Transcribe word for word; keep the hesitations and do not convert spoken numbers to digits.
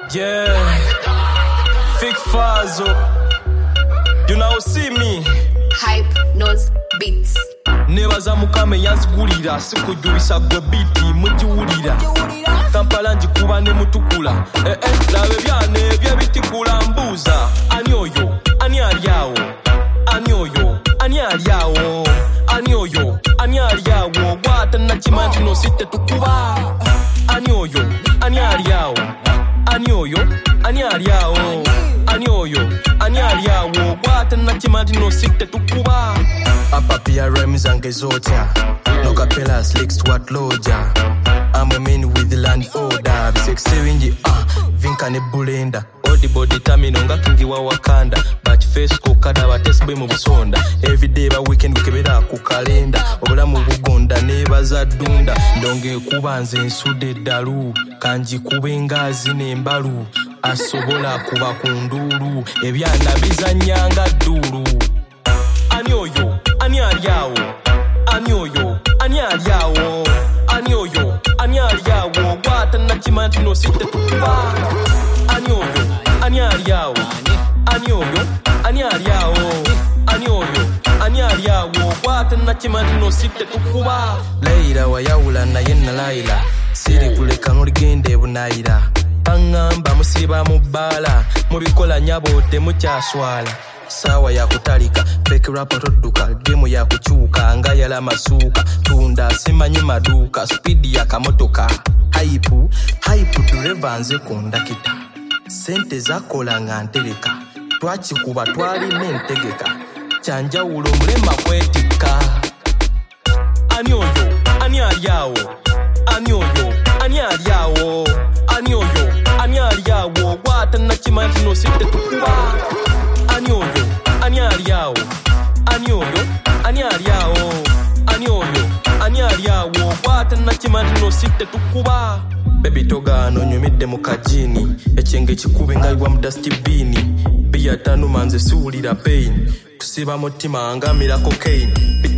Yeah, Fik Fazo. You now see me. Hype Nose Beats. Nebaza mukame yansigulira sikujuisa gwe biti mujiwulira Kampala njikuba ne mutukula eh eh labe byane bye bitikula mbuza ani oyo ani aliawo ani oyo ani aliawo ani oyo ani aliawo gwata na chimanti no site tukuba ani oyo ani aliawo ani oyo ani aliawo ani oyo ani aliawo gwata na chimanti no site tukuba Apapia rhymes and gezota no capella slicks what loja I'm a man with the land order sexy winji ah vinka ne bulenda odi body tamino nga kingi wa Wakanda but face ko kada wa test be mu busonda every day ba weekend ukebera ku kalenda obulamu bugonda ne bazadunda ndonge kubanze nsude dalu kanji kubengazi ne mbalu asobola kuba kundulu ebyana bizanyanga dulu ani oyo ani aliawo ani oyo ani aliawo ani oyo ani aliawo gwata na chimanti no site tukuba ani oyo ani aliawo ani oyo ani aliawo ani oyo ani aliawo gwata na chimanti no site tukuba Leila wayawula na yenna Laila siri kuleka nuligende bunayira bangamba musiba mubala mubikola nyabote mukyaswala sawa ya kutalika fake rap toduka game ya kuchuka ngaya la masuka tunda simanyi maduka speed ya kamotoka hype hype turevanze kondakita sente zakola nganteleka twachi kuba twali nentegeka chanja ulo mlema kwetika ani oyo ani aliawo ani oyo ani aliawo ani oyo ani aliawo gwata na chimanti no site tukuba ani oyo ani aliawo ani oyo ani aliawo ani oyo ani aliawo gwata na chimanti no site tukuba baby toga no nyumide mu kajini echenge chikube ngaywa mu dustbin biya tanu manze suulira pain tusiba mutima angamira cocaine